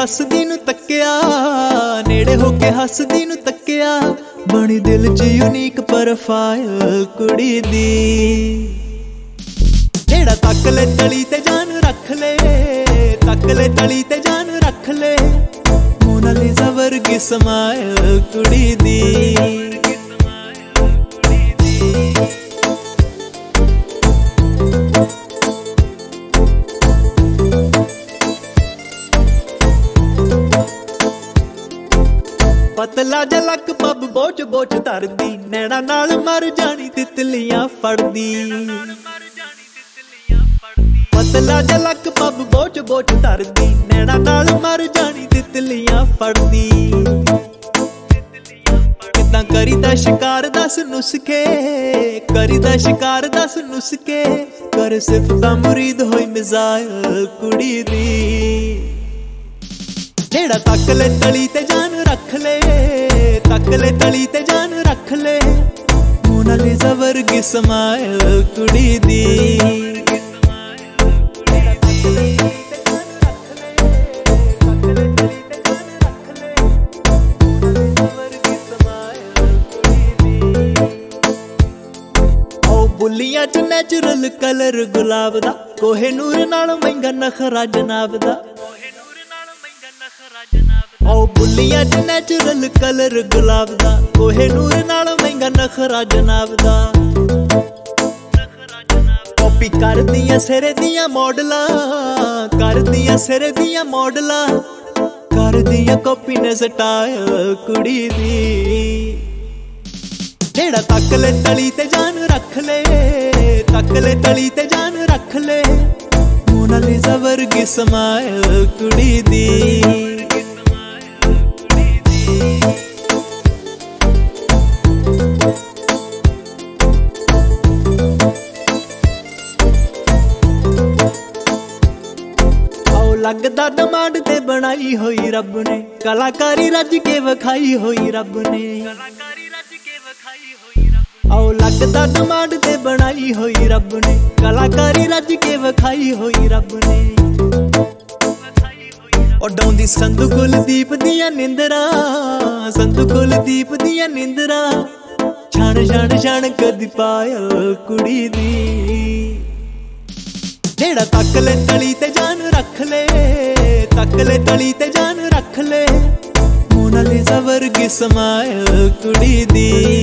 ਹੱਸਦੀ ਨੂੰ ਤੱਕਿਆ, ਨੇੜੇ ਹੋ ਕੇ ਹੱਸਦੀ ਨੂੰ ਤੱਕਿਆ, ਬਣੀ ਦਿਲ 'ਚ ਯੂਨੀਕ ਪ੍ਰੋਫਾਈਲ ਕੁੜੀ ਦੀ। ਜਿਹੜਾ ਤੱਕ ਲੈ ਤਲੀ ਤੇ ਜਾਨ ਰੱਖ ਲੈ, ਤੱਕ ਲੈ ਤਲੀ ਤੇ ਜਾਨ ਰੱਖ ਲੈ, ਮੋਨਾਲੀਜ਼ਾ ਵਰਗੀ ਸਮਾਈਲ ਕੁੜੀ ਦੀ। ਪਤਲਾ ਜਿਹਾ ਲੱਕ ਪੱਬ ਬੋਚ ਬੋਚ ਧਰਦੀ, ਨੈਣਾ ਨਾਲ ਮਰ ਜਾਣੀ ਤਿਤਲੀਆਂ ਫੜਦੀ। ਪਤਲਾ ਜਿਹਾ ਲੱਕ ਪੱਬ ਬੋਚ ਬੋਚ ਧਰਦੀ, ਨੈਣਾ ਨਾਲ ਮਰ ਜਾਣੀ ਤਿਤਲੀਆਂ ਫੜਦੀ। ਕਿੱਦਾਂ ਕਰੀਦਾ ਸ਼ਿਕਾਰ ਦੱਸ ਨੁਸਖੇ, ਕਰੀਦਾ ਸ਼ਿਕਾਰ ਦੱਸ ਨੁਸਖੇ, ਕਰ ਸਿਫਤਾਂ ਮੁਰੀਦ ਹੋਈ ਮਿਜ਼ਾਇਲ ਕੁੜੀ ਦੀ। ਜਿਹੜਾ ਤੱਕ ਲੈ ਤਲੀ ਤੇ ਜਾਨ ਰੱਖ ਲੈ, ਤੱਕ ਲੈ ਤਲੀ ਤੇ ਜਾਨ ਰੱਖ ਲੈ, ਮੋਨਾਲੀਜ਼ਾ ਵਰਗੀ ਸਮਾਈਲ ਕੁੜੀ ਦੀ। ਬੁੱਲੀਆਂ 'ਚ ਨੈਚੁਰਲ ਕਲਰ ਗੁਲਾਬ ਦਾ, ਕੋਹੇ ਨੂਰ ਨਾਲੋਂ ਮਹਿੰਗਾ ਨਖਰਾ ਜਨਾਬ ਦਾ। ਓ ਬੁੱਲੀਆਂ 'ਚ ਨੈਚੁਰਲ ਕਲਰ ਗੁਲਾਬ ਦਾ, ਕੋਹੇ ਨੂਰ ਨਾਲੋਂ ਮਹਿੰਗਾ ਨਖਰਾ ਜਨਾਬ ਦਾ। ਕਾਪੀ ਕਰਦੀਆਂ ਸਿਰੇ ਦੀਆਂ ਮੋਡਲਾਂ, ਕਰਦੀਆਂ ਸਿਰੇ ਦੀਆਂ ਮੋਡਲਾਂ, ਕਰਦੀਆਂ ਕਾਪੀ ਨੇ ਸਟਾਈਲ ਕੁੜੀ ਦੀ। ਜਿਹੜਾ ਤੱਕ ਲੈ ਤਲੀ ਤੇ ਜਾਨ ਰੱਖ ਲੈ, ਤੱਕ ਲੈ ਤਲੀ ਤੇ ਜਾਨ ਰੱਖ ਲੈ, ਮੋਨਾਲੀਜ਼ਾ ਵਰਗੀ ਸਮਾਈਲ ਕੁੜੀ ਦੀ। ਲੱਗਦਾ ਡਿਮਾਂਡ ਤੇ ਬਣਾਈ ਹੋਈ ਰੱਬ ਨੇ, ਕਲਾਕਾਰੀ ਰੱਜ ਕੇ ਵਿਖਾਈ ਹੋਈ ਰੱਬ ਨੇ। ਆਓ ਲੱਗਦਾ ਡਿਮਾਂਡ ਤੇ ਬਣਾਈ ਹੋਈ ਰੱਬ ਨੇ, ਕਲਾਕਾਰੀ ਰੱਜ ਕੇ ਵਿਖਾਈ ਹੋਈ ਰੱਬ ਨੇ। ਉਡਾਉਂਦੀ ਸੰਧੂ ਕੁਲਦੀਪ ਦੀਆਂ ਨਿੰਦਰਾਂ, ਸੰਧੂ ਕੁਲਦੀਪ ਦੀਆਂ ਨਿੰਦਰਾਂ, ਛਣ ਛਣ ਛਣ ਕਦੀ ਪਾਇਲ ਕੁੜੀ ਦੀ। ਜਿਹੜਾ ਤੱਕ ਲੈ ਤਲੀ ਤੇ ਜਾਨ ਰੱਖ ਲੈ, ਤੱਕ ਲੈ ਤਲੀ ਤੇ ਜਾਨ ਰੱਖ ਲੈ, ਮੋਨਾਲੀਜ਼ਾ ਵਰਗੀ ਸਮਾਈਲ ਕੁੜੀ ਦੀ।